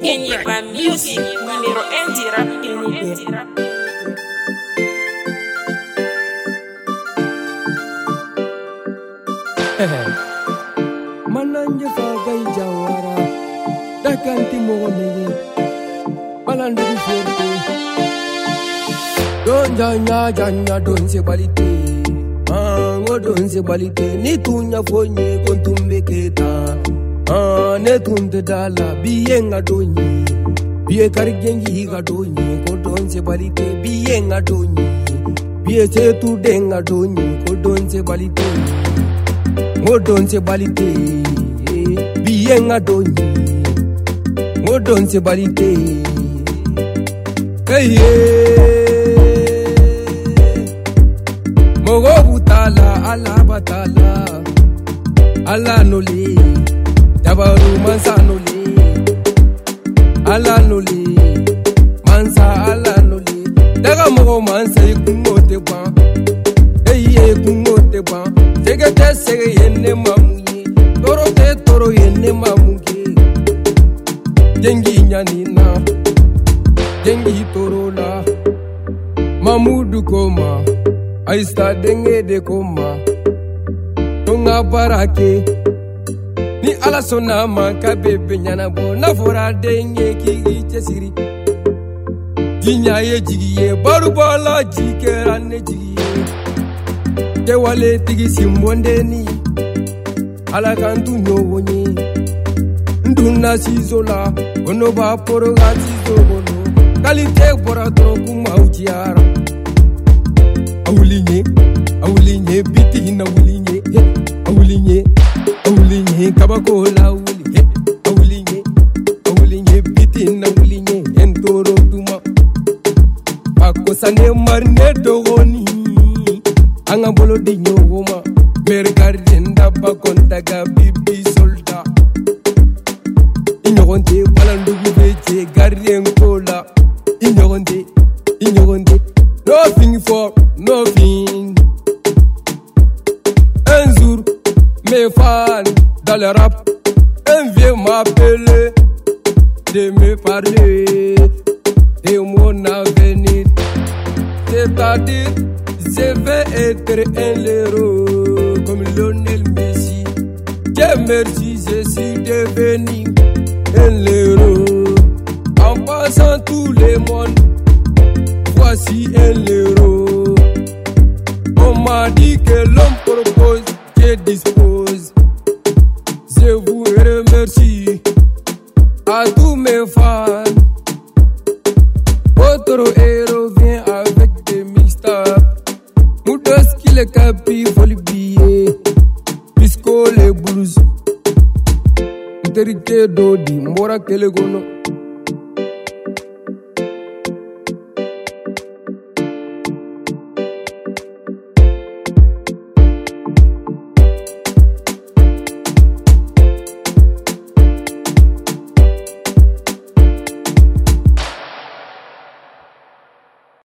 Kenyiba Music, numéro 1 du rap unitaire. Mananje fagai jawara dakanti mogonege balande ferte don janya don se balite don se balite ni tunya fonye kontumbe keta ne tunde dala biyenga donyi biye kargengi ga donyi ko don se balite biyenga donyi biye se tu denga donyi ko don se balite Ngodon se balite, biyenga donyi. Ngodon se balite, hey Mogo butala, ala batala, ala noli, tabaru mansa noli, ala noli, mansa ala noli. Daga mogo mansa ikumote ban, hey ikumote ban. Sege te sege yenne mamungi, toro yenne mamungi. Jengi nyanina, jengi toro la. Mamudu koma, aista denge de koma. Tonga barake, ni ala sona manka bebe nyana bo. Nafora denge kigi chesiri. Jinya ye jigiye, baru bala jikerane jigiye. Dewale tigi simbondeni ala kantu nyowonye nduna sizola ono ba poroga sizogono kalite bora tro kuma uchiara awulinye biti na awulinye kabakola awulinye biti na entoro tuma akosane marne dogoni Anga bolo di nyogoma Mergarden daba kontaga bibi solda Inyogonde balandugu beche Gardien kola Inyogonde Nothing for nothing Un jour mes fans dans le rap Un vieux m'appelait De me parler De mon avenir C'est-à-dire je vais être un héros comme Lionel Messi. Dieu merci, je suis devenu un héros. En passant tout le monde, voici un héros. On m'a dit que l'homme propose, je dispose. Je vous remercie à tous mes fans. Votre héros vient avec des mixtapes. Moudos qui le capi voli billet Pisco les blues Interité dodi Mbora kele gono